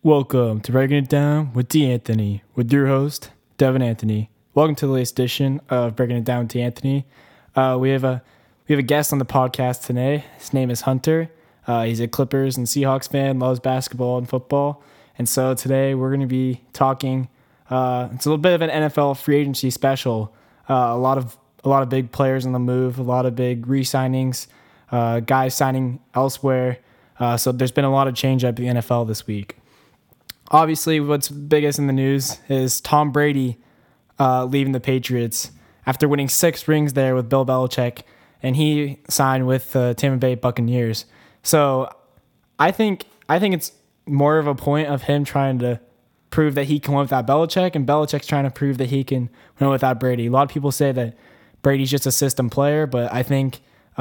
Welcome to Breaking It Down with D'Anthony, with your host, Devin Anthony. Welcome to the latest edition of Breaking It Down with D'Anthony. We have a guest on the podcast today. His name is Hunter. He's a Clippers and Seahawks fan, loves basketball and football. And so today we're going to be talking. It's a little bit of an NFL free agency special. A lot of big players on the move, a lot of big re-signings, guys signing elsewhere. So there's been a lot of change up in the NFL this week. Obviously, what's biggest in the news is Tom Brady leaving the Patriots after winning 6 rings there with Bill Belichick, and he signed with the Tampa Bay Buccaneers. So I think it's more of a point of him trying to prove that he can win without Belichick, and Belichick's trying to prove that he can win without Brady. A lot of people say that Brady's just a system player, but I think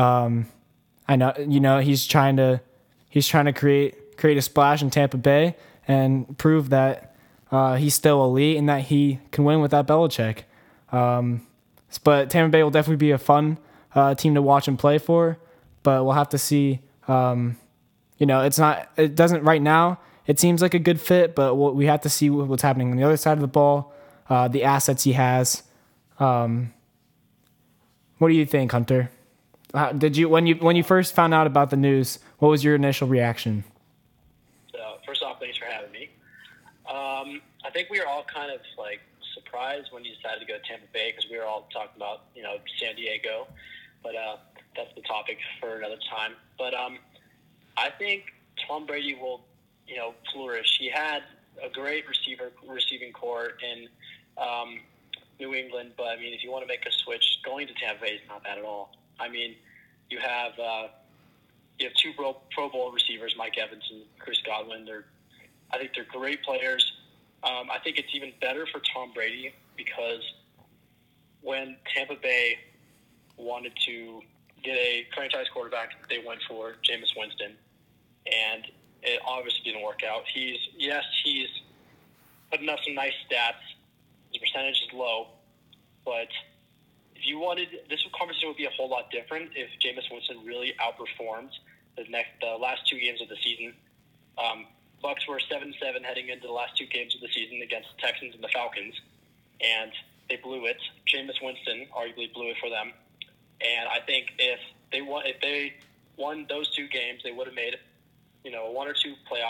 he's trying to create a splash in Tampa Bay and prove that he's still elite and that he can win without Belichick. But Tampa Bay will definitely be a fun team to watch and play for. But we'll have to see. It doesn't right now. It seems like a good fit, but we have to see what's happening on the other side of the ball, the assets he has. What do you think, Hunter? When you first found out about the news, what was your initial reaction? First off, thanks for having me. I think we were all kind of surprised when you decided to go to Tampa Bay because we were all talking about San Diego, but that's the topic for another time. But I think Tom Brady will flourish. He had a great receiving core in New England, but I mean, if you want to make a switch, going to Tampa Bay is not bad at all. I mean, you have 2 Pro Bowl receivers, Mike Evans and Chris Godwin. I think they're great players. I think it's even better for Tom Brady because when Tampa Bay wanted to get a franchise quarterback, they went for Jameis Winston, and it obviously didn't work out. He's putting up some nice stats. His percentage is low, but if you wanted, this conversation would be a whole lot different if Jameis Winston really outperformed the last 2 games of the season. Bucs were 7-7 heading into the last 2 games of the season against the Texans and the Falcons, and they blew it. Jameis Winston arguably blew it for them, and I think if they won those 2 games, they would have made 1 or 2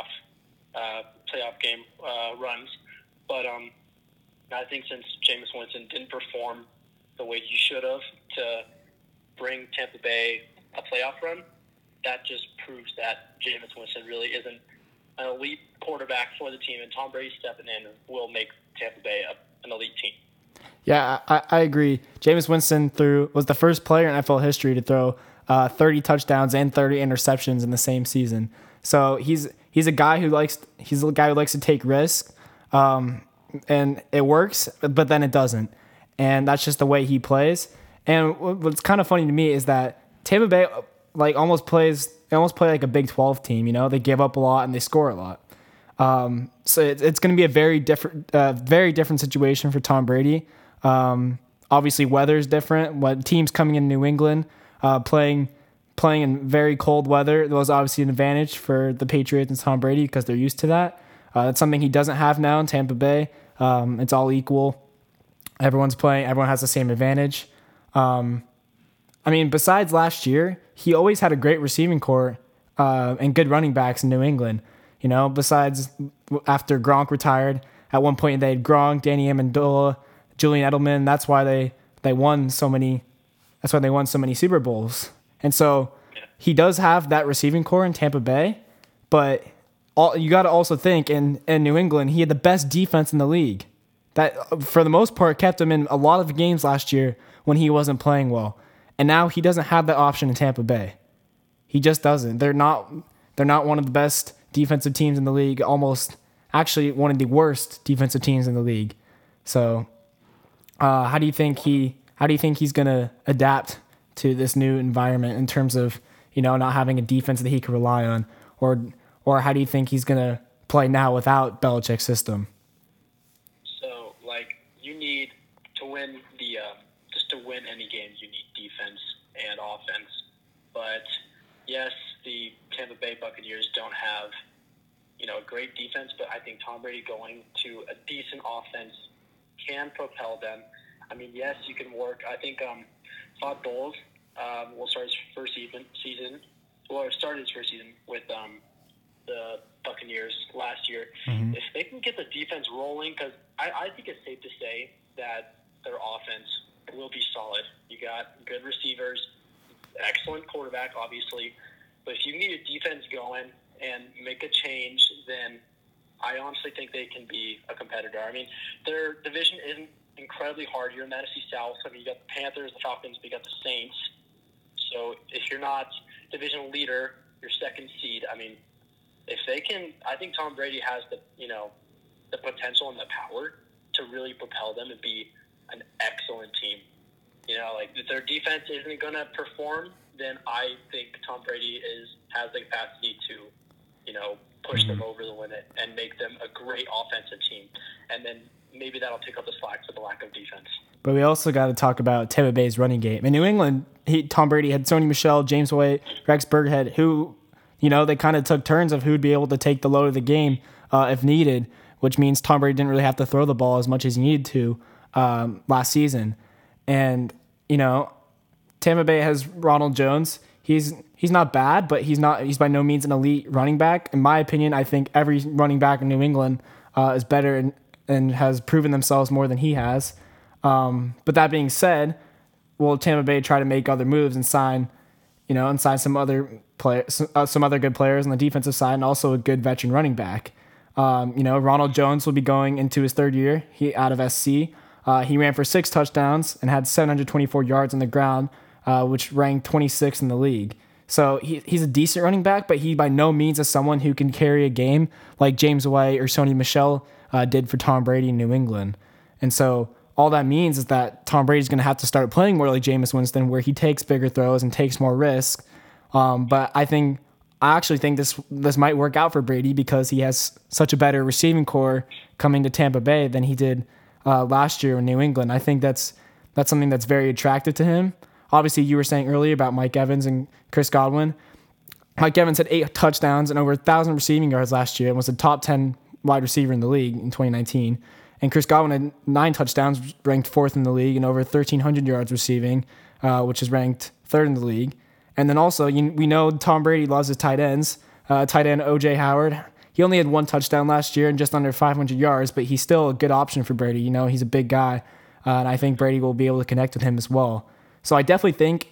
playoff game runs. But I think since Jameis Winston didn't perform the way he should have to bring Tampa Bay a playoff run, that just proves that Jameis Winston really isn't an elite quarterback for the team, and Tom Brady stepping in will make Tampa Bay an elite team. Yeah, I agree. Jameis Winston was the first player in NFL history to throw 30 touchdowns and 30 interceptions in the same season. So he's a guy who likes to take risks, and it works, but then it doesn't, and that's just the way he plays. And what's kind of funny to me is that Tampa Bay almost play like a Big 12 team. They give up a lot and they score a lot. So it's going to be a very different situation for Tom Brady. Obviously, weather's different. What teams coming in New England, playing in very cold weather, that was obviously an advantage for the Patriots and Tom Brady because they're used to that. That's something he doesn't have now in Tampa Bay. It's all equal. Everyone has the same advantage. Besides last year, he always had a great receiving core and good running backs in New England. Besides after Gronk retired, at one point they had Gronk, Danny Amendola, Julian Edelman. That's why they won so many. That's why they won so many Super Bowls. And so he does have that receiving core in Tampa Bay, but you got to also think in New England he had the best defense in the league. That for the most part kept him in a lot of games last year when he wasn't playing well. And now he doesn't have that option in Tampa Bay. He just doesn't. They're not one of the best defensive teams in the league, almost actually one of the worst defensive teams in the league. So, how do you think he's going to adapt to this new environment in terms of, not having a defense that he can rely on, or how do you think he's going to play now without Belichick's system? So, you need to win just to win any game, you need defense and offense. But yes, the Tampa Bay Buccaneers don't have a great defense, but I think Tom Brady going to a decent offense can propel them. I mean, yes, you can work. I think Todd Bowles will start his first season. Well, started his first season with the Buccaneers last year. Mm-hmm. If they can get the defense rolling, because I think it's safe to say that their offense will be solid. You got good receivers, excellent quarterback, obviously. But if you can get your defense going and make a change, then I honestly think they can be a competitor. I mean, their division isn't incredibly hard. You're in the NFC South. I mean, you got the Panthers, the Falcons, but you got the Saints. So if you're not division leader, you're second seed. I mean, if they can, I think Tom Brady has the potential and the power to really propel them and be an excellent team. Like if their defense isn't going to perform, then I think Tom Brady has the capacity to, push them over the limit and make them a great offensive team. And then maybe that'll pick up the slack for the lack of defense. But we also got to talk about Tampa Bay's running game. In New England, Tom Brady had Sony Michel, James White, Rex Burkhead, who, they kind of took turns of who would be able to take the load of the game if needed, which means Tom Brady didn't really have to throw the ball as much as he needed to last season. And, Tampa Bay has Ronald Jones. He's not bad, but he's by no means an elite running back. In my opinion, I think every running back in New England is better and has proven themselves more than he has. But that being said, will Tampa Bay try to make other moves and sign some other some other good players on the defensive side and also a good veteran running back? Ronald Jones will be going into his third year. Out of SC. He ran for 6 touchdowns and had 724 yards on the ground, which ranked 26th in the league. So he's a decent running back, but he by no means is someone who can carry a game like James White or Sony Michel did for Tom Brady in New England. And so all that means is that Tom Brady's going to have to start playing more like Jameis Winston, where he takes bigger throws and takes more risk. But I actually think this might work out for Brady because he has such a better receiving core coming to Tampa Bay than he did last year in New England. I think that's something that's very attractive to him. Obviously, you were saying earlier about Mike Evans and Chris Godwin. Mike Evans had 8 touchdowns and over 1,000 receiving yards last year and was a top 10 wide receiver in the league in 2019. And Chris Godwin had 9 touchdowns, ranked 4th in the league, and over 1,300 yards receiving, which is ranked 3rd in the league. And then also, we know Tom Brady loves his tight ends. Tight end O.J. Howard, he only had 1 touchdown last year and just under 500 yards, but he's still a good option for Brady. He's a big guy, and I think Brady will be able to connect with him as well. So I definitely think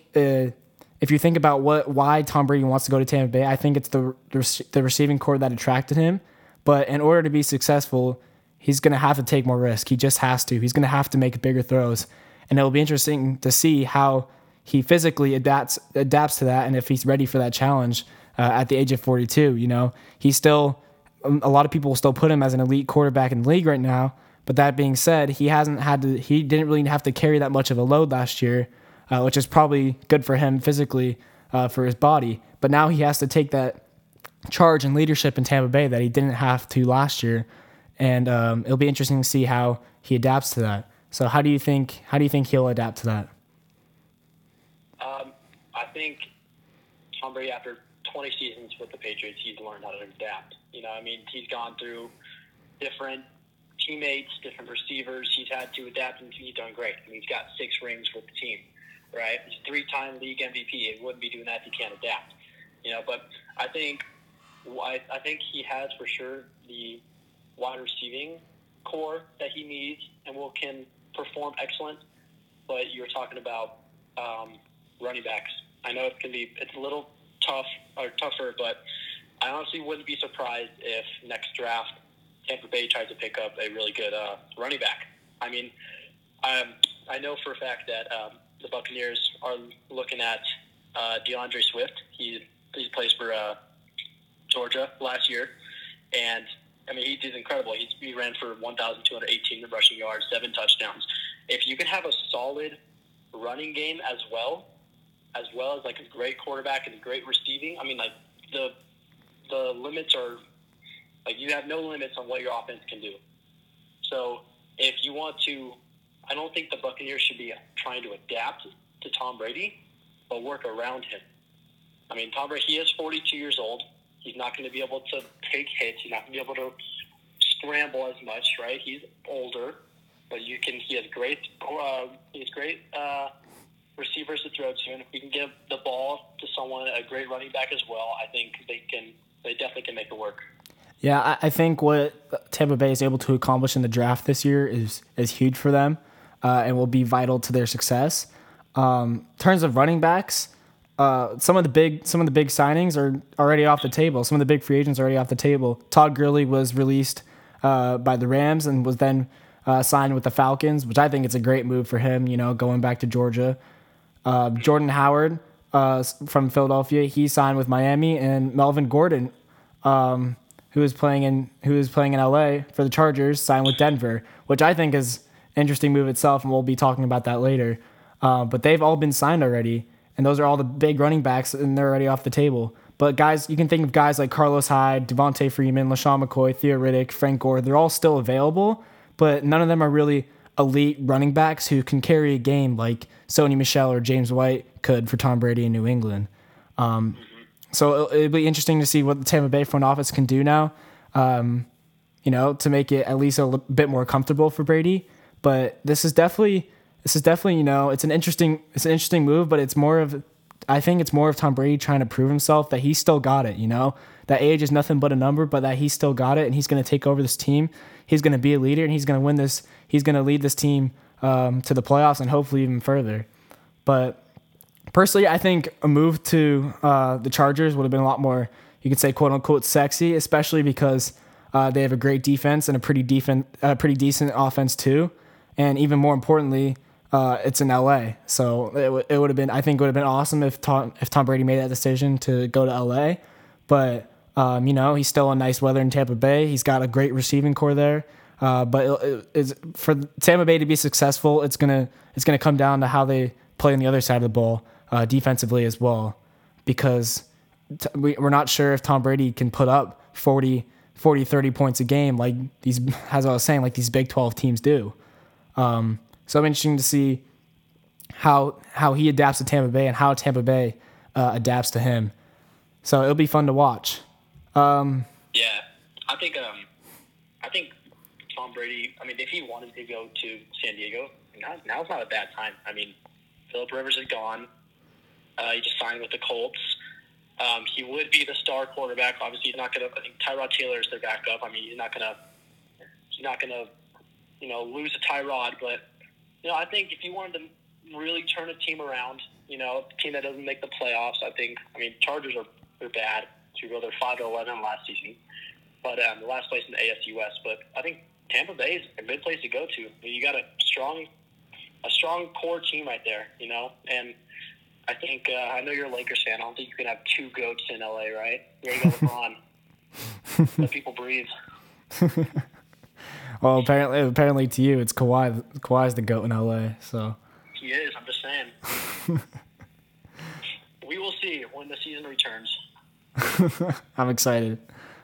if you think about why Tom Brady wants to go to Tampa Bay, I think it's the receiving core that attracted him. But in order to be successful, he's going to have to take more risk. He just has to. He's going to have to make bigger throws. And it'll be interesting to see how he physically adapts to that and if he's ready for that challenge at the age of 42. He's still, a lot of people will still put him as an elite quarterback in the league right now. But that being said, he didn't really have to carry that much of a load last year, which is probably good for him physically for his body. But now he has to take that charge and leadership in Tampa Bay that he didn't have to last year. And it'll be interesting to see how he adapts to that. So how do you think he'll adapt to that? I think Tom Brady, after 20 seasons with the Patriots, he's learned how to adapt. He's gone through different teammates, different receivers. He's had to adapt, and he's done great. He's got 6 rings with the team, right? He's 3-time league MVP. He wouldn't be doing that if he can't adapt. But I think he has for sure the wide receiving core that he needs and can perform excellent. But you're talking about running backs. I know it's a little tougher, but I honestly wouldn't be surprised if next draft Tampa Bay tries to pick up a really good running back. I know for a fact that the Buccaneers are looking at DeAndre Swift. He plays for Georgia last year, and he did incredible. He ran for 1,218 rushing yards, 7 touchdowns. If you can have a solid running game as well as like a great quarterback and great receiving, the limits are you have no limits on what your offense can do. So if you want to, I don't think the Buccaneers should be trying to adapt to Tom Brady, but work around him. Tom Brady, he is 42 years old. He's not going to be able to take hits. He's not going to be able to scramble as much, right? He's older, but he has great receivers to throw to, and if we can give the ball to someone, a great running back as well, I think they definitely can make it work. Yeah, I think what Tampa Bay is able to accomplish in the draft this year is huge for them, and will be vital to their success. In terms of running backs, some of the big signings are already off the table. Some of the big free agents are already off the table. Todd Gurley was released by the Rams and was then signed with the Falcons, which I think it's a great move for him. Going back to Georgia. Jordan Howard from Philadelphia, he signed with Miami, and Melvin Gordon, who is playing in LA for the Chargers, signed with Denver, which I think is an interesting move itself, and we'll be talking about that later. But they've all been signed already, and those are all the big running backs, and they're already off the table. But guys, you can think of guys like Carlos Hyde, Devontae Freeman, LaShawn McCoy, Theo Riddick, Frank Gore. They're all still available, but none of them are really elite running backs who can carry a game like Sony Michel or James White could for Tom Brady in New England. So it'll be interesting to see what the Tampa Bay front office can do now, to make it at least a bit more comfortable for Brady. But this is definitely, it's an interesting move, but I think it's more of Tom Brady trying to prove himself that he still got it, that age is nothing but a number, but that he still got it, and he's going to take over this team. He's going to be a leader, and he's going to win this. He's going to lead this team to the playoffs and hopefully even further. But personally, I think a move to the Chargers would have been a lot more, you could say, quote unquote, sexy, especially because they have a great defense and a pretty decent offense too. And even more importantly, it's in LA. So it would have been, I think it would have been awesome if Tom Brady made that decision to go to LA. But, he's still in nice weather in Tampa Bay. He's got a great receiving core there. But it's for Tampa Bay to be successful, it's gonna come down to how they play on the other side of the ball, defensively as well, because we're not sure if Tom Brady can put up 40, 30 points a game like these, as I was saying, like these Big 12 teams do. So I'm interested to see how he adapts to Tampa Bay and how Tampa Bay adapts to him. So it'll be fun to watch. Yeah, I think Tom Brady, if he wanted to go to San Diego, now's not a bad time. Phillip Rivers is gone. He just signed with the Colts. He would be the star quarterback. Obviously, he's not going to. I think Tyrod Taylor is their backup. He's not going to, lose to Tyrod. But I think if you wanted to really turn a team around, a team that doesn't make the playoffs, Chargers are bad. They're 5-11 last season, but the last place in the AFC West. But I think Tampa Bay is a good place to go to. You got a strong core team right there, and I think I know you're a Lakers fan. I don't think you can have two GOATs in LA, right? You gotta go LeBron. Let people breathe. Well, apparently to you, it's Kawhi. Kawhi's the GOAT in LA, so. He is. I'm just saying. We will see when the season returns. I'm excited.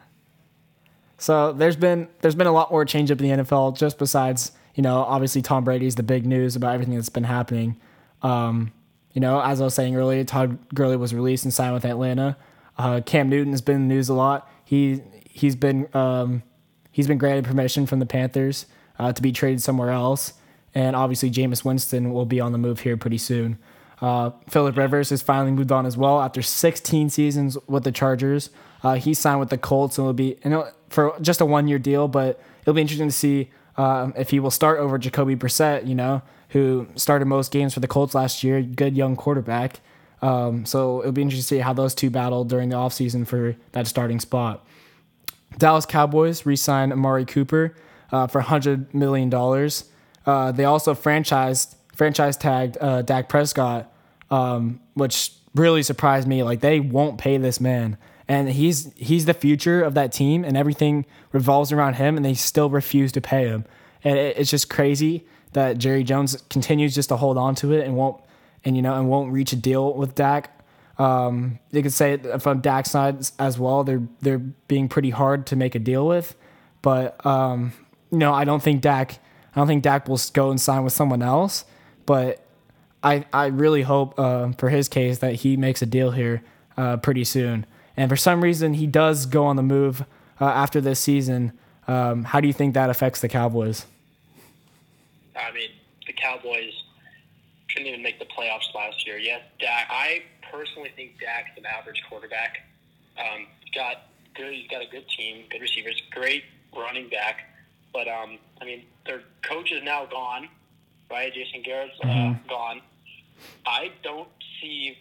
So there's been a lot more change up in the NFL, just besides, obviously Tom Brady's the big news about everything that's been happening. As I was saying earlier, Todd Gurley was released and signed with Atlanta. Cam Newton has been in the news a lot. He's been granted permission from the Panthers to be traded somewhere else, and obviously Jameis Winston will be on the move here pretty soon. Phillip Rivers has finally moved on as well after 16 seasons with the Chargers. He signed with the Colts, and it'll be for just a 1-year deal, but it'll be interesting to see if he will start over Jacoby Brissett, who started most games for the Colts last year, good young quarterback. So it'll be interesting to see how those two battle during the offseason for that starting spot. Dallas Cowboys re-signed Amari Cooper for $100 million. They also franchise tagged Dak Prescott, which really surprised me. Like, they won't pay this man, and he's the future of that team, and everything revolves around him, and they still refuse to pay him. And it's just crazy that Jerry Jones continues just to hold on to it and won't reach a deal with Dak. You could say from Dak's side as well, they're being pretty hard to make a deal with, but I don't think Dak will go and sign with someone else. But I really hope for his case that he makes a deal here pretty soon. and for some reason he does go on the move after this season. How do you think that affects the Cowboys? I mean, the Cowboys couldn't even make the playoffs last year. Yes, Dak. I personally think Dak's an average quarterback. He's got a good team, good receivers, great running back. But I mean, their coach is now gone, right? Jason Garrett's gone. I don't see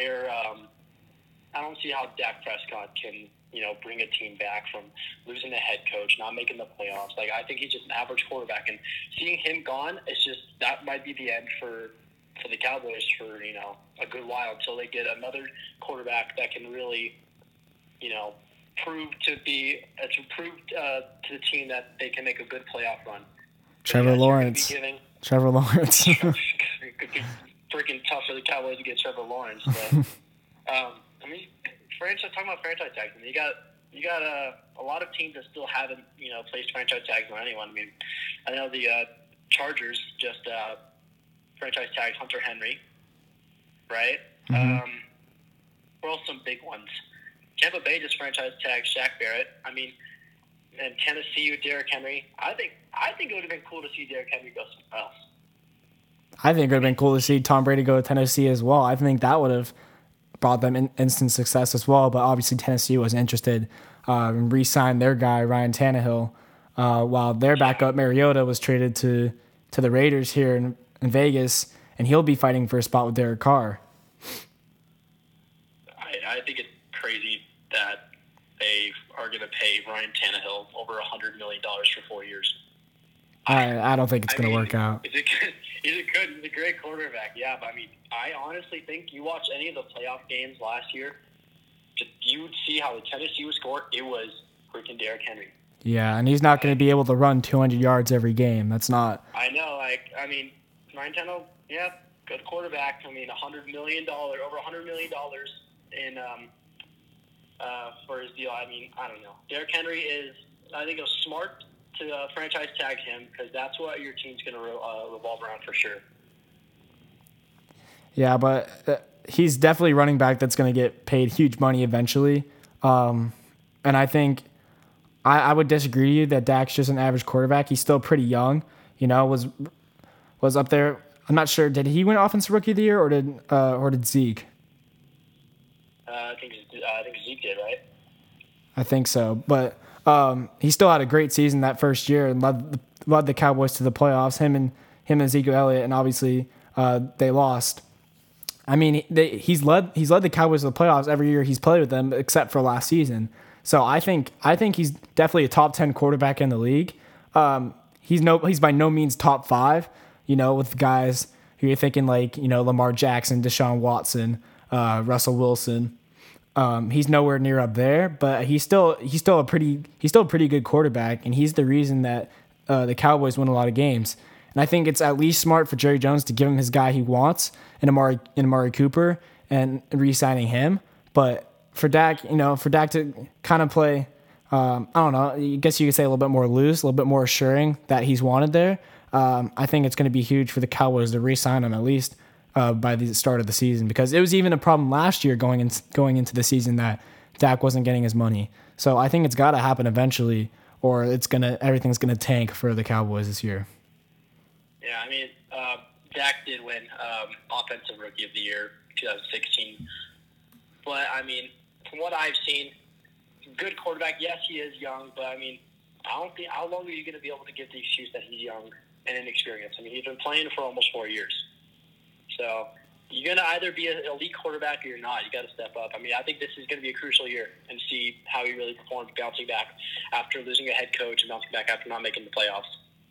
how Dak Prescott can, bring a team back from losing a head coach, not making the playoffs. Like, I think he's just an average quarterback, and seeing him gone, it's just that might be the end for the Cowboys for a good while until they get another quarterback that can really, prove to the team that they can make a good playoff run. Trevor Lawrence. Trevor Lawrence. It could be freaking tough for the Cowboys to get Trevor Lawrence, but I mean, talking about franchise tags, I mean, you got a lot of teams that still haven't placed franchise tags on anyone. I mean, I know the Chargers just franchise tagged Hunter Henry, right? Where else some big ones? Tampa Bay just franchise tagged Shaq Barrett. I mean, and Tennessee with Derrick Henry. I think it would have been cool to see Derrick Henry go somewhere else. I think it would have been cool to see Tom Brady go to Tennessee as well. I think that would have brought them instant success as well. But obviously Tennessee was interested and re-signed their guy, Ryan Tannehill, while their backup, Mariota, was traded to the Raiders here in Vegas, and he'll be fighting for a spot with Derek Carr. I think it's crazy that they are going to pay Ryan Tannehill over $100 million for 4 years. I don't think it's going to work out. He's a great quarterback, yeah. But I mean, I honestly think you watch any of the playoff games last year, you would see how the Tennessee would score. It was freaking Derrick Henry. Yeah, and he's not going to be able to run 200 yards every game. That's not. I know. Ryan Tannehill, yeah, good quarterback. I mean, $100 million, over $100 million in for his deal. I mean, I don't know. Derrick Henry I think it was smart to franchise tag him because that's what your team's going to revolve around for sure. Yeah, but he's definitely a running back that's going to get paid huge money eventually. And I think I would disagree with you that Dak's just an average quarterback. He's still pretty young, was up there. I'm not sure. Did he win Offensive Rookie of the Year or did Zeke? I think Zeke did, right? I think so. But he still had a great season that first year and led the Cowboys to the playoffs. Him and Ezekiel Elliott, and obviously they lost. I mean, he's led the Cowboys to the playoffs every year he's played with them, except for last season. So I think he's definitely a top 10 quarterback in the league. He's by no means top 5. With guys who you're thinking like Lamar Jackson, Deshaun Watson, Russell Wilson. He's nowhere near up there, but he's still a pretty good quarterback, and he's the reason that the Cowboys win a lot of games. And I think it's at least smart for Jerry Jones to give him his guy he wants in Amari Cooper and re-signing him. But for Dak, to kind of play, I don't know, I guess you could say a little bit more loose, a little bit more assuring that he's wanted there. I think it's going to be huge for the Cowboys to re-sign him at least by the start of the season, because it was even a problem last year going into the season that Dak wasn't getting his money. So I think it's got to happen eventually, or everything's gonna tank for the Cowboys this year. Yeah, I mean, Dak did win Offensive Rookie of the Year 2016, but I mean, from what I've seen, good quarterback. Yes, he is young, but I mean, I don't think how long are you going to be able to give the excuse that he's young and inexperienced? I mean, he's been playing for almost 4 years. So you're going to either be an elite quarterback or you're not. You got to step up. I mean, I think this is going to be a crucial year and see how he really performs bouncing back after losing a head coach and bouncing back after not making the playoffs.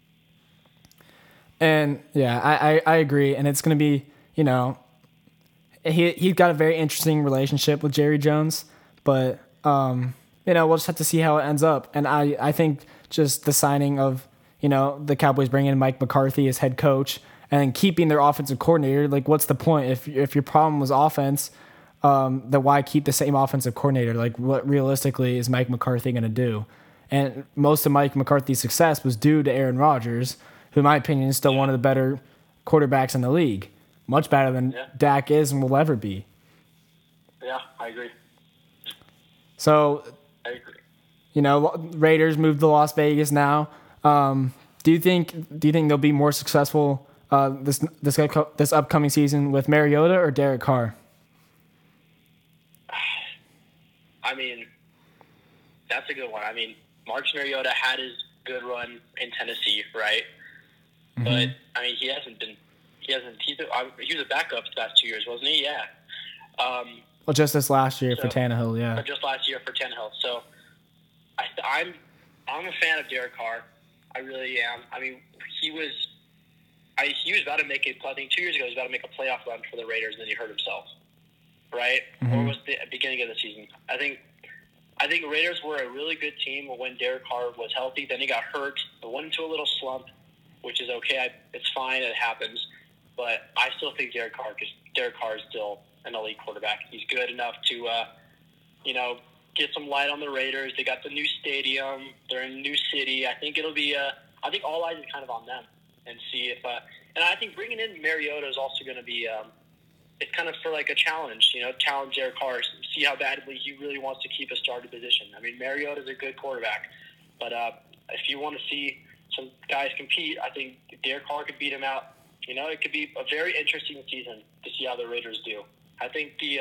And yeah, I agree. And it's going to be, he's got a very interesting relationship with Jerry Jones, but we'll just have to see how it ends up. And I think just the signing of, the Cowboys bringing in Mike McCarthy as head coach and then keeping their offensive coordinator, like what's the point? If your problem was offense, then why keep the same offensive coordinator? Like what realistically is Mike McCarthy going to do? And most of Mike McCarthy's success was due to Aaron Rodgers, who in my opinion is still one of the better quarterbacks in the league. Much better than Dak is and will ever be. Yeah, I agree. So, I agree. Raiders moved to Las Vegas now. Do you think they'll be more successful this upcoming season with Mariota or Derek Carr? I mean, that's a good one. I mean, Marcus Mariota had his good run in Tennessee, right? Mm-hmm. But I mean, he was a backup the past 2 years, wasn't he? Yeah. Well, just this last year for Tannehill, yeah. Just last year for Tannehill. So I'm a fan of Derek Carr. I really am. I mean, he was about to make I think 2 years ago, he was about to make a playoff run for the Raiders, and then he hurt himself, right? Mm-hmm. Or was the beginning of the season? I think Raiders were a really good team when Derek Carr was healthy. Then he got hurt. It went into a little slump, which is okay. It's fine. It happens. But I still think Derek Carr is still an elite quarterback. He's good enough to, get some light on the Raiders. They got the new stadium. They're in a new city. I think it'll be I think all eyes is kind of on them and see if and I think bringing in Mariota is also going to be it's kind of for like a challenge, challenge Derek Carr, see how badly he really wants to keep a starting position. I mean, Mariota is a good quarterback, but if you want to see some guys compete, I think Derek Carr could beat him out. It could be a very interesting season to see how the Raiders do. I think the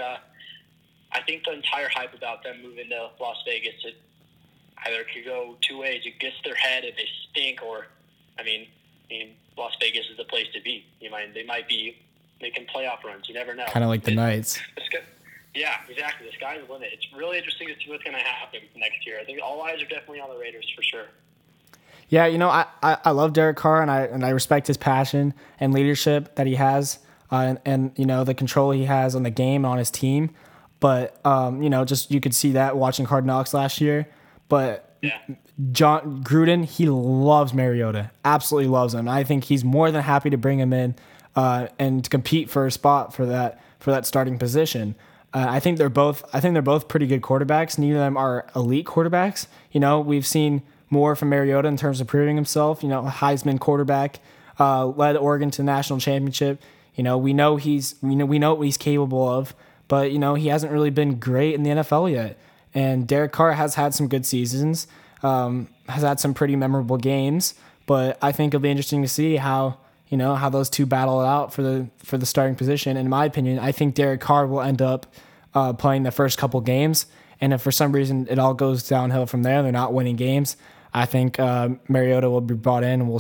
entire hype about them moving to Las Vegas, it either could go two ways. It gets their head and they stink, or I mean, Las Vegas is the place to be. They might be making playoff runs. You never know. Kind of like the Knights. Yeah, exactly. The sky's the limit. It's really interesting to see what's going to happen next year. I think all eyes are definitely on the Raiders for sure. Yeah, I love Derek Carr, and I respect his passion and leadership that he has, and the control he has on the game and on his team. But just you could see that watching Hard Knocks last year. But yeah. John Gruden, he loves Mariota, absolutely loves him. I think he's more than happy to bring him in and to compete for a spot for that starting position. I think they're both pretty good quarterbacks. Neither of them are elite quarterbacks. We've seen more from Mariota in terms of proving himself. Heisman quarterback, led Oregon to the national championship. We know what he's capable of, but he hasn't really been great in the NFL yet. And Derek Carr has had some good seasons, has had some pretty memorable games, but I think it'll be interesting to see how those two battle it out for the starting position. In my opinion, I think Derek Carr will end up playing the first couple games, and if for some reason it all goes downhill from there, they're not winning games, I think Mariota will be brought in and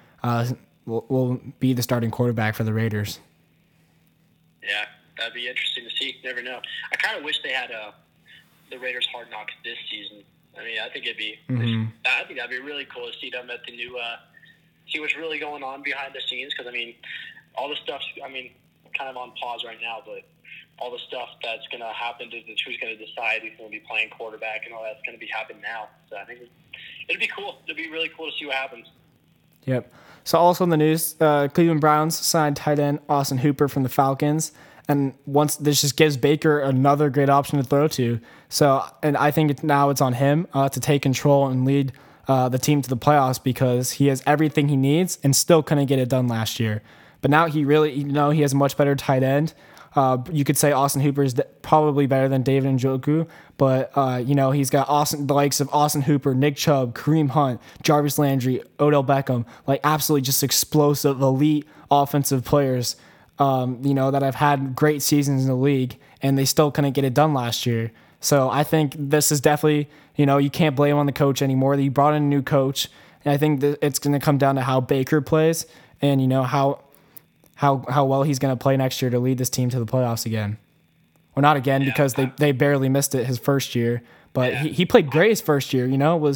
will be the starting quarterback for the Raiders. Yeah, that'd be interesting to see. You never know. I kind of wish they had the Raiders Hard Knocks this season. I mean, I think it'd be. Mm-hmm. I think that'd be really cool to see them at the new. See what's really going on behind the scenes, because I mean, all the stuff. I mean, kind of on pause right now, but all the stuff that's going to happen to who's going to decide who's going to be playing quarterback and all that's going to be happening now. So I think it'd be cool. It'd be really cool to see what happens. Yep. So also in the news, Cleveland Browns signed tight end Austin Hooper from the Falcons. And once this just gives Baker another great option to throw to. So, and I think now it's on him to take control and lead the team to the playoffs, because he has everything he needs and still couldn't get it done last year. But now he really, he has a much better tight end. You could say Austin Hooper is probably better than David Njoku, but he's got the likes of Austin Hooper, Nick Chubb, Kareem Hunt, Jarvis Landry, Odell Beckham, like absolutely just explosive, elite offensive players. That have had great seasons in the league, and they still couldn't get it done last year. So I think this is definitely, you can't blame on the coach anymore. You brought in a new coach, and I think that it's going to come down to how Baker plays and, how well he's going to play next year to lead this team to the playoffs again. Well, not again, because they barely missed it his first year, but he played great his first year.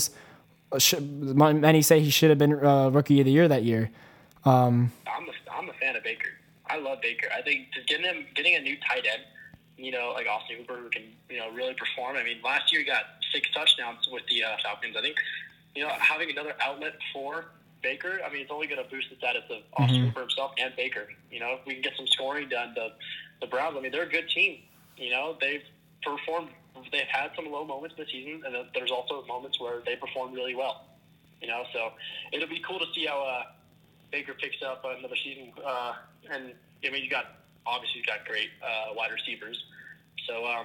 Many say he should have been Rookie of the Year that year. I'm a fan of Baker. I love Baker. I think just getting a new tight end, like Austin Hooper, who can, really perform. I mean, last year he got 6 touchdowns with the Falcons. I think, having another outlet for Baker, I mean, it's only going to boost the status of Austin Hooper himself and Baker. If we can get some scoring done, the Browns, I mean, they're a good team. They've performed. They've had some low moments this season, and there's also moments where they perform really well. So it'll be cool to see how Baker picks up another season. And I mean, he's got great wide receivers. So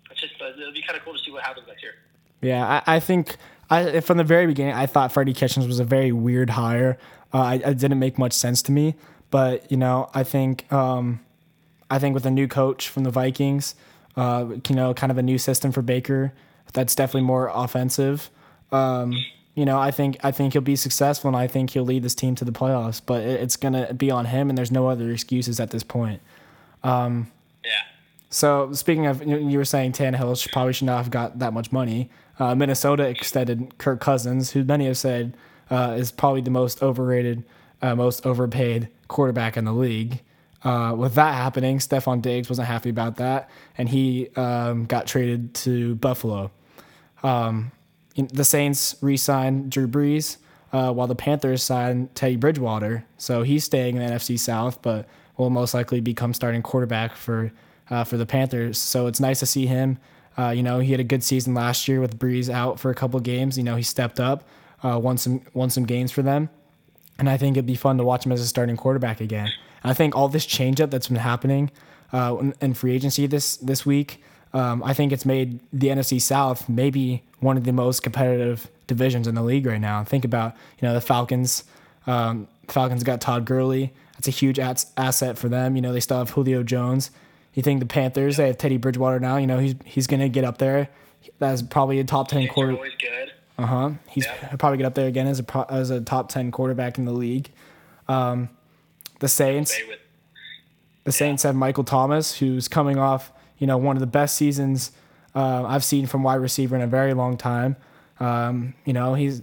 it'll be kind of cool to see what happens next year. Yeah, I think from the very beginning, I thought Freddie Kitchens was a very weird hire. It didn't make much sense to me, but I think with a new coach from the Vikings, kind of a new system for Baker, that's definitely more offensive. I think he'll be successful, and I think he'll lead this team to the playoffs. But it's gonna be on him, and there's no other excuses at this point. Yeah. So speaking of, you were saying Tannehill probably should not have got that much money. Minnesota extended Kirk Cousins, who many have said is probably the most overrated, most overpaid quarterback in the league. With that happening, Stephon Diggs wasn't happy about that, and he got traded to Buffalo. The Saints re-signed Drew Brees, while the Panthers signed Teddy Bridgewater. So he's staying in the NFC South, but will most likely become starting quarterback for the Panthers. So it's nice to see him. He had a good season last year with Brees out for a couple games. He stepped up, won some games for them, and I think it'd be fun to watch him as a starting quarterback again. And I think all this changeup that's been happening in free agency this week, I think it's made the NFC South maybe one of the most competitive divisions in the league right now. Think about the Falcons. Falcons got Todd Gurley. That's a huge asset for them. They still have Julio Jones. You think the Panthers, they have Teddy Bridgewater now. He's going to get up there. That's probably a top 10 quarterback. Always good. He'll probably get up there again as a top 10 quarterback in the league. The Saints have Michael Thomas, who's coming off one of the best seasons I've seen from wide receiver in a very long time. Brees.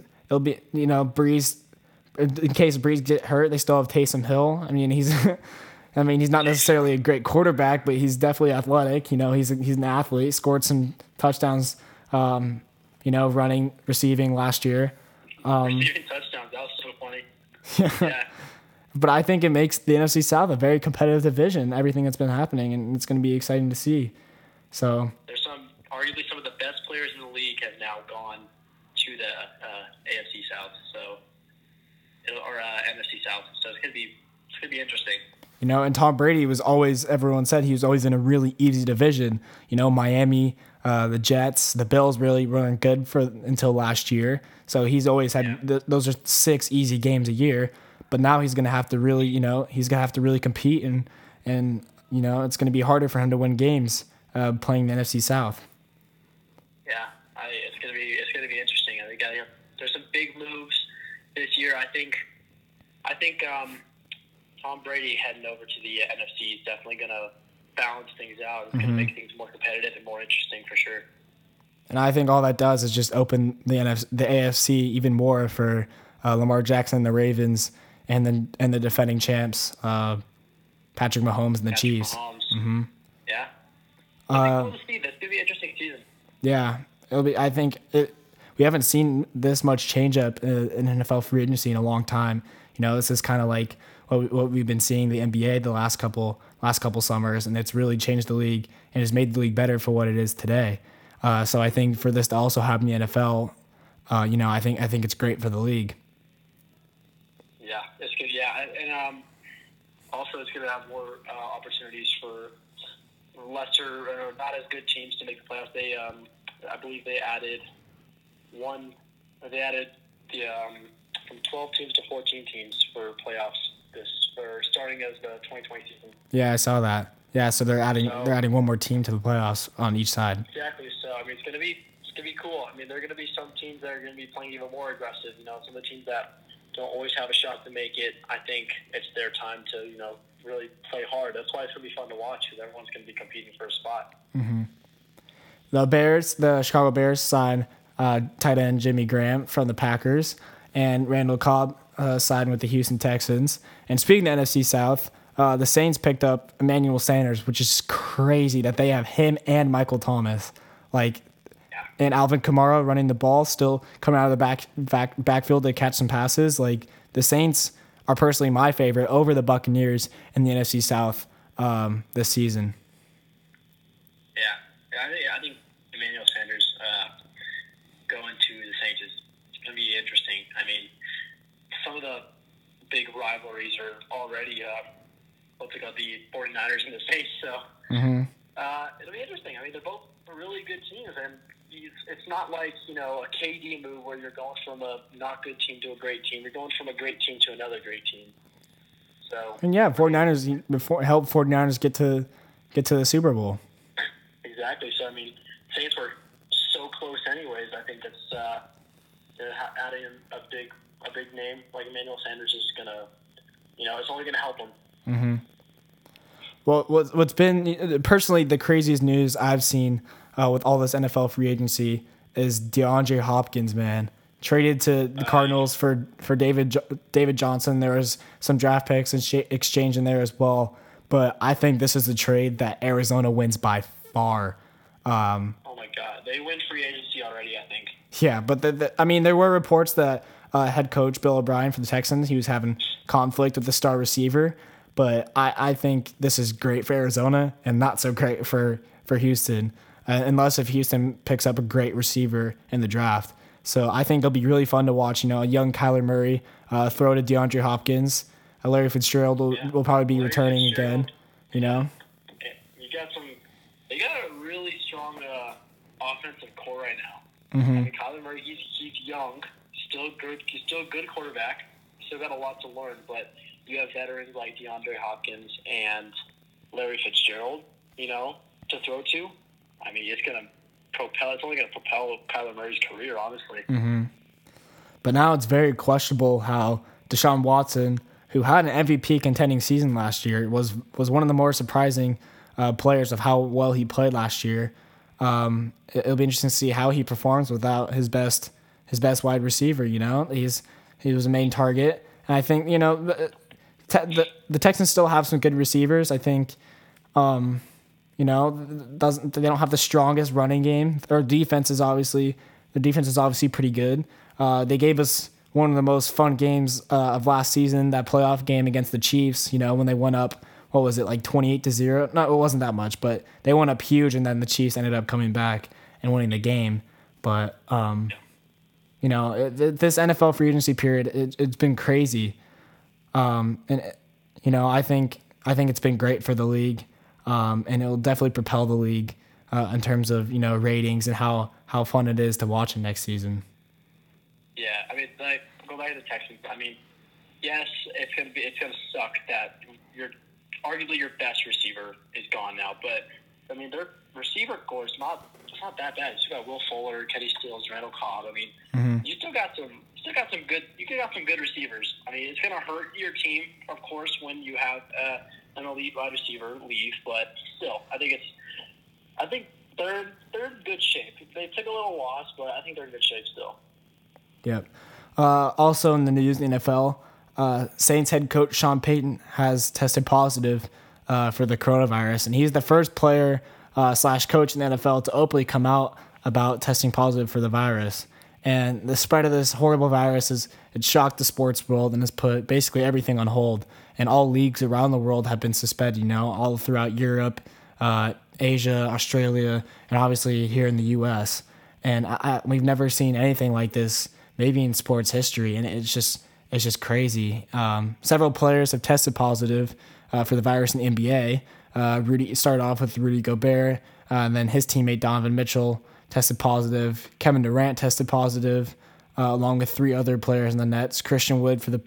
In case Brees get hurt, they still have Taysom Hill. He's not necessarily a great quarterback, but he's definitely athletic. He's an athlete. Scored some touchdowns. Running, receiving last year. Receiving touchdowns. That was so funny. Yeah. But I think it makes the NFC South a very competitive division. Everything that's been happening, and it's going to be exciting to see. So there's arguably some of the best players in the league have now gone to the NFC South. NFC South. So it's gonna be interesting. And Tom Brady everyone said he was always in a really easy division. Miami, the Jets, the Bills really weren't good until last year. So he's always had those are 6 easy games a year. But now he's gonna have to really, compete, and it's gonna be harder for him to win games playing the NFC South. Yeah, it's gonna be interesting. I think there's some big moves this year. I think Tom Brady heading over to the NFC is definitely going to balance things out. It's going to make things more competitive and more interesting for sure. And I think all that does is just open the AFC even more for Lamar Jackson, the Ravens, and the defending champs, Patrick Mahomes and the Chiefs. Mm-hmm. Yeah. It'll be cool to see. This could be an interesting season. Yeah, it'll be. I think we haven't seen this much change up in NFL free agency in a long time. This is kind of like what we've been seeing the NBA the last couple summers, and it's really changed the league and has made the league better for what it is today. So I think for this to also happen in the NFL, I think it's great for the league. Yeah, it's good. Yeah, and also it's going to have more opportunities for lesser or not as good teams to make the playoffs. They, I believe, they added from 12 teams to 14 teams for playoffs for starting as the 2020 season. Yeah, I saw that. Yeah, so they're adding one more team to the playoffs on each side. Exactly. So it's gonna be cool. There are gonna be some teams that are gonna be playing even more aggressive. Some of the teams that don't always have a shot to make it. I think it's their time to really play hard. That's why it's gonna be fun to watch because everyone's gonna be competing for a spot. Mm-hmm. The Chicago Bears signed tight end Jimmy Graham from the Packers, and Randall Cobb signed with the Houston Texans. And speaking of NFC South, the Saints picked up Emmanuel Sanders, which is crazy that they have him and Michael Thomas. And Alvin Kamara running the ball, still coming out of the backfield to catch some passes. The Saints are personally my favorite over the Buccaneers in the NFC South this season. Yeah, I think Emmanuel Sanders going to the Saints is going to be interesting. Some of the big rivalries are already the 49ers and the Saints. So It'll be interesting. I mean, they're both really good teams, and it's not like, a KD move where you're going from a not good team to a great team. You're going from a great team to another great team. So. And yeah, 49ers helped 49ers get to the Super Bowl. Exactly. So I mean, Saints were so close, anyways. I think that's adding a big name like Emmanuel Sanders is gonna, it's only gonna help them. Mm-hmm. Well, what's been personally the craziest news I've seen with all this NFL free agency is DeAndre Hopkins, man. Traded to the Cardinals for David Johnson. There was some draft picks and exchange in there as well. But I think this is the trade that Arizona wins by far. Oh my God, they win free agency already, I think. Yeah, but there were reports that head coach Bill O'Brien for the Texans, he was having conflict with the star receiver. But I think this is great for Arizona and not so great for Houston, unless if Houston picks up a great receiver in the draft. So I think it'll be really fun to watch, a young Kyler Murray throw to DeAndre Hopkins. Larry Fitzgerald will probably be returning again, You got they got a really strong offensive core right now. Mm-hmm. I mean, Kyler Murray, he's young, still good. He's still a good quarterback. Still got a lot to learn, but you have veterans like DeAndre Hopkins and Larry Fitzgerald, to throw to. I mean, it's only going to propel Kyler Murray's career, honestly. Mm-hmm. But now it's very questionable how Deshaun Watson, who had an MVP contending season last year, was one of the more surprising players of how well he played last year. It'll be interesting to see how he performs without his best wide receiver. He was a main target, and I think the Texans still have some good receivers. I think. They don't have the strongest running game. Their defense is obviously pretty good. They gave us one of the most fun games of last season, that playoff game against the Chiefs, when they went up, what was it, like 28-0? No, it wasn't that much, but they went up huge, and then the Chiefs ended up coming back and winning the game. But, this NFL free agency period, it's been crazy. I think it's been great for the league. And it'll definitely propel the league in terms of ratings and how fun it is to watch it next season. Yeah, I mean, go back to the Texans. I mean, yes, it's gonna suck that arguably your best receiver is gone now, but I mean their receiver core is not that bad. You still got Will Fuller, Teddy Stills, Randall Cobb. I mean, you still got some good receivers. I mean, it's gonna hurt your team, of course, when you have an elite wide receiver leave, but still, I think they're in good shape. They took a little loss, but I think they're in good shape still. Yep. Also in the news in the NFL, Saints head coach Sean Payton has tested positive for the coronavirus, and he's the first player / coach in the NFL to openly come out about testing positive for the virus. And the spread of this horrible virus it shocked the sports world and has put basically everything on hold. And all leagues around the world have been suspended, all throughout Europe, Asia, Australia, and obviously here in the U.S. And we've never seen anything like this, maybe in sports history, and it's just crazy. Several players have tested positive for the virus in the NBA. Started off with Rudy Gobert, and then his teammate Donovan Mitchell tested positive. Kevin Durant tested positive, along with 3 other players in the Nets. Christian Wood for the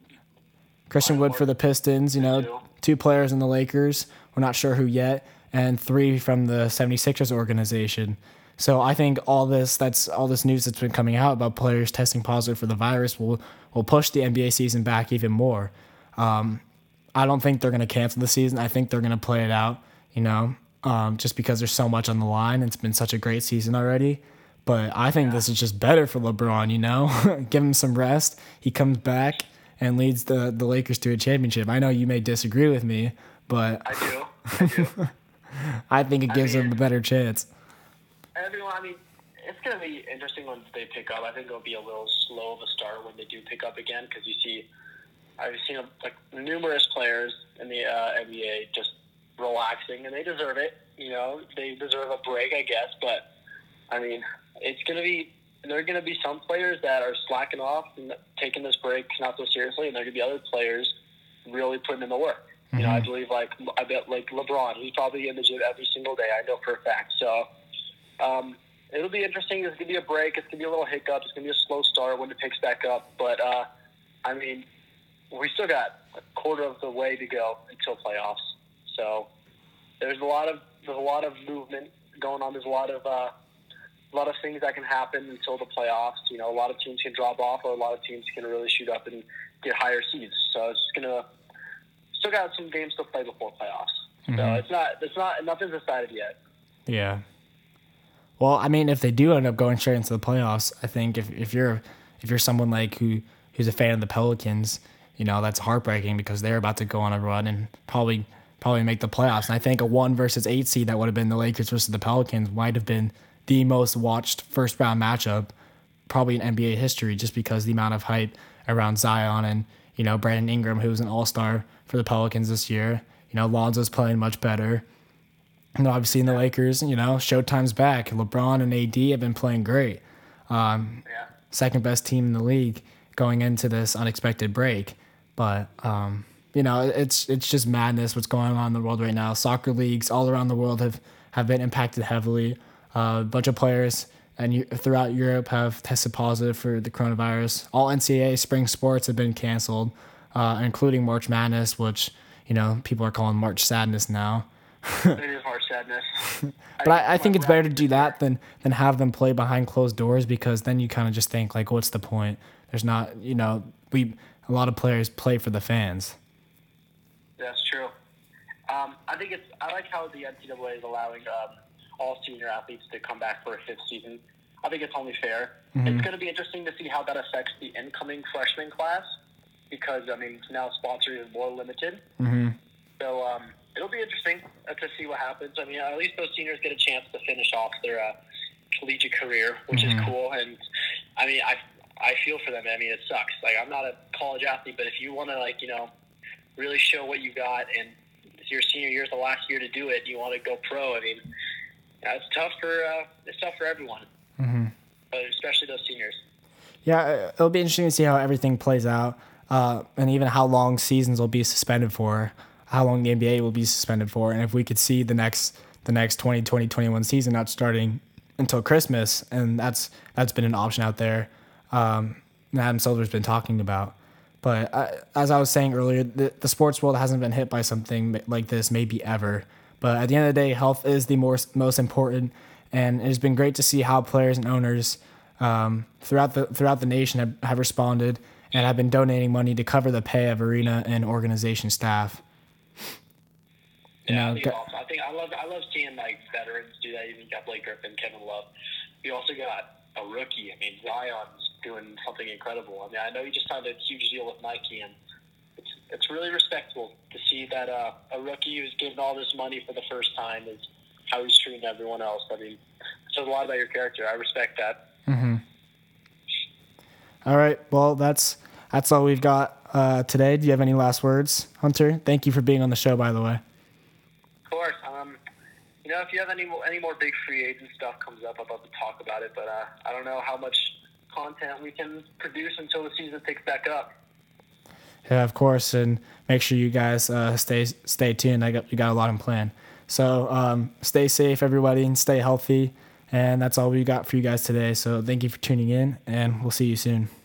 Pistons. 2 players in the Lakers. We're not sure who yet, and 3 from the 76ers organization. So I think all this news that's been coming out about players testing positive for the virus will push the NBA season back even more. I don't think they're going to cancel the season. I think they're going to play it out, just because there's so much on the line. It's been such a great season already. But I think this is just better for LeBron, Give him some rest. He comes back and leads the Lakers to a championship. I know you may disagree with me, but I do. I think it gives him a better chance. It's going to be interesting when they pick up. I think it'll be a little slow of a start when they do pick up again, because I've seen numerous players in the NBA just relaxing, and they deserve it. They deserve a break, I guess. But there are going to be some players that are slacking off and taking this break not so seriously, and there are going to be other players really putting in the work. You know, I believe I bet LeBron, he's probably in the gym every single day. I know for a fact. So it'll be interesting. It's gonna be a break. It's gonna be a little hiccup. It's gonna be a slow start when it picks back up. But I mean, we still got a quarter of the way to go until playoffs. So there's a lot of movement going on. There's a lot of things that can happen until the playoffs. You know, a lot of teams can drop off, or a lot of teams can really shoot up and get higher seeds. So it's gonna still got some games to play before playoffs. So it's not nothing's decided yet. Yeah. Well, I mean, if they do end up going straight into the playoffs, I think if you're someone like who's a fan of the Pelicans, you know, that's heartbreaking because they're about to go on a run and probably make the playoffs. And I think a 1 versus 8 seed that would have been the Lakers versus the Pelicans might have been the most watched first round matchup probably in NBA history, just because the amount of hype around Zion and, you know, Brandon Ingram, who's an all-star for the Pelicans this year. You know, Lonzo's playing much better. And obviously in the Lakers, you know, Showtime's back. LeBron and AD have been playing great. Second best team in the league going into this unexpected break. But, you know, it's just madness what's going on in the world right now. Soccer leagues all around the world have been impacted heavily. A bunch of players throughout Europe have tested positive for the coronavirus. All NCAA spring sports have been canceled, including March Madness, which, you know, people are calling March Sadness now. It is March Sadness. But I think it's better to do that than have them play behind closed doors, because then you kind of just think, like, what's the point? There's not, you know, a lot of players play for the fans. That's true. I like how the NCAA is allowing all senior athletes to come back for a 5th season. I think it's only fair. It's going to be interesting to see how that affects the incoming freshman class, because, I mean, now sponsoring is more limited. So it'll be interesting to see what happens. I mean, at least those seniors get a chance to finish off their collegiate career, which is cool. And, I mean, I feel for them. I mean, it sucks. Like, I'm not a college athlete, but if you want to, like, you know, really show what you got, and your senior year is the last year to do it, you want to go pro, I mean, it's tough for everyone, but especially those seniors. Yeah, it'll be interesting to see how everything plays out, and even how long seasons will be suspended for, how long the NBA will be suspended for, and if we could see the next 2020-21 season not starting until Christmas, and that's been an option out there. Adam Silver's been talking about. But as I was saying earlier, the sports world hasn't been hit by something like this maybe ever. But at the end of the day, health is the most important, and it has been great to see how players and owners throughout the nation have responded and have been donating money to cover the pay of arena and organization staff. Yeah, I think it's awesome. I love seeing like veterans do that. Even got Blake Griffin, Kevin Love. We also got a rookie. I mean, Zion's doing something incredible. I mean, I know he just signed a huge deal with Nike, and it's really respectful to see that a rookie who's given all this money for the first time is how he's treating everyone else. I mean, it says a lot about your character. I respect that. All right. Well, that's all we've got today. Do you have any last words, Hunter? Thank you for being on the show, by the way. Of course. You know, if you have any more big free agent stuff comes up, I'd love to talk about it. But I don't know how much content we can produce until the season picks back up. Yeah, of course, and make sure you guys stay tuned. You got a lot in plan. So stay safe, everybody, and stay healthy. And that's all we got for you guys today. So thank you for tuning in, and we'll see you soon.